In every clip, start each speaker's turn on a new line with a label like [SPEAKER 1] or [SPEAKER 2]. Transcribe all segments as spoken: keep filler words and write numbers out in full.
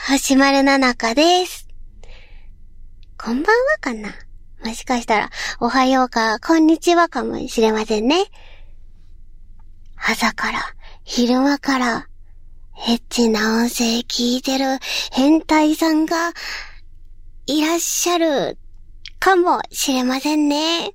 [SPEAKER 1] 星丸ななかです。こんばんはかな？もしかしたら、おはようか、こんにちはかもしれませんね。朝から、昼間から、エッチな音声聞いてる変態さんが、いらっしゃる、かもしれませんね。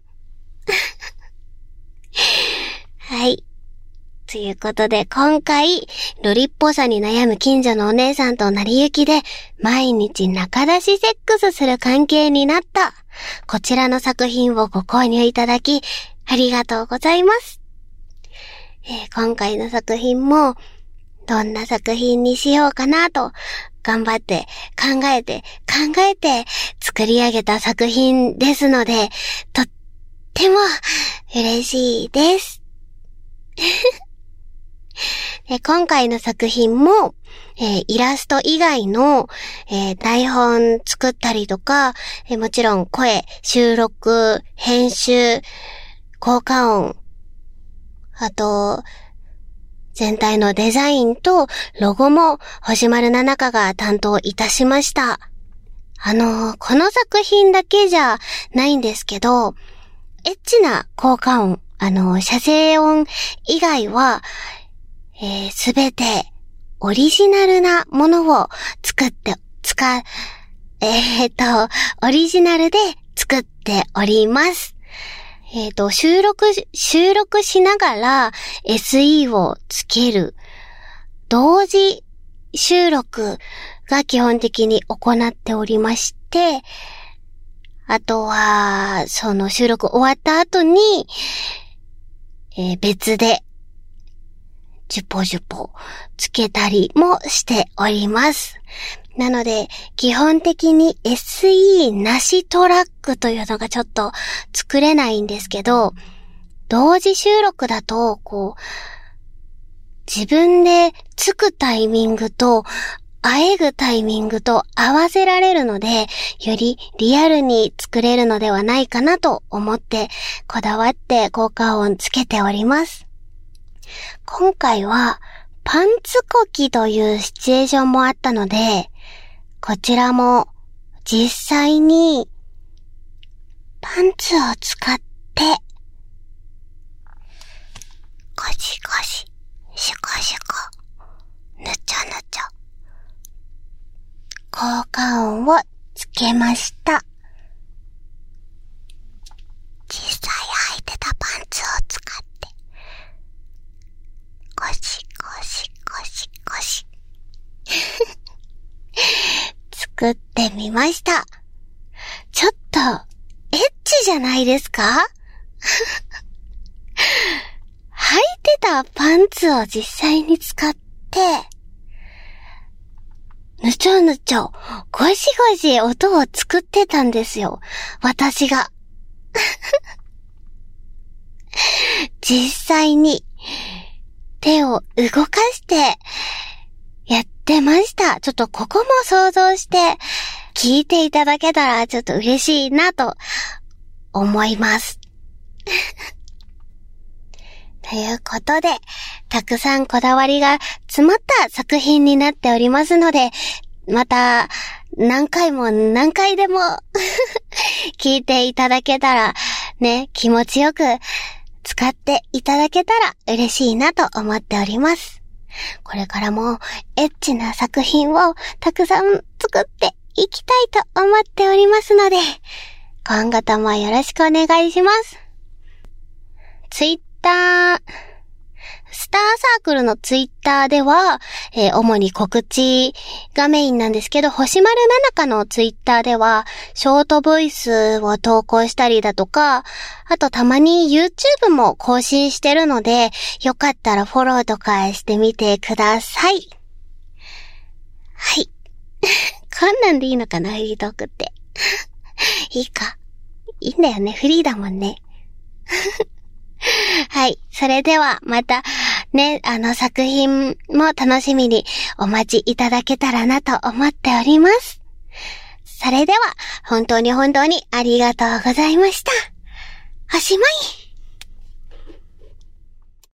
[SPEAKER 1] はい。ということで、今回、ロリっぽさに悩む近所のお姉さんと成り行きで、毎日中出しセックスする関係になった、こちらの作品をご購入いただき、ありがとうございます。えー、今回の作品も、どんな作品にしようかなと、頑張って考えて考えて作り上げた作品ですので、とっても嬉しいです。で今回の作品も、えー、イラスト以外の、えー、台本作ったりとか、えー、もちろん声、収録、編集、効果音、あと、全体のデザインとロゴも星丸ななかが担当いたしました。あのー、この作品だけじゃないんですけど、エッチな効果音、あのー、射精音以外は、えー、すべてオリジナルなものを作って、使う、えーと、オリジナルで作っております。えっと、収録、収録しながら エスイー をつける。同時収録が基本的に行っておりまして、あとは、その収録終わった後に、えー、別で、ジュポジュポつけたりもしております。なので、基本的に エスイー なしトラックというのがちょっと作れないんですけど、同時収録だと、こう、自分でつくタイミングと、あえぐタイミングと合わせられるので、よりリアルに作れるのではないかなと思って、こだわって効果音つけております。今回は、パンツコキというシチュエーションもあったので、こちらも実際にパンツを使ってゴシゴシ、シュコシュコ、ぬちょぬちょ効果音をつけました。実際履いてたパンツを使ってゴシゴシゴシゴシ作ってみました。ちょっと、エッチじゃないですか？履いてたパンツを実際に使って、ぬちょぬちょ、ゴシゴシ音を作ってたんですよ。私が。実際に、手を動かして、やってました。ちょっとここも想像して聞いていただけたらちょっと嬉しいなと思います。ということで、たくさんこだわりが詰まった作品になっておりますので、また何回も何回でも聞いていただけたらね、気持ちよく使っていただけたら嬉しいなと思っております。これからもエッチな作品をたくさん作っていきたいと思っておりますので、今後ともよろしくお願いします。ツイッター、スターサークルのツイッターでは、えー、主に告知がメインなんですけど、星丸ななかのツイッターでは、ショートボイスを投稿したりだとか、あとたまに YouTube も更新してるので、よかったらフォローとかしてみてください。はい。こんなんでいいのかな、フリートークって。いいか。いいんだよね、フリーだもんね。はい。それでは、また、ね、あの作品も楽しみにお待ちいただけたらなと思っております。それでは、本当に本当にありがとうございました。おしまい。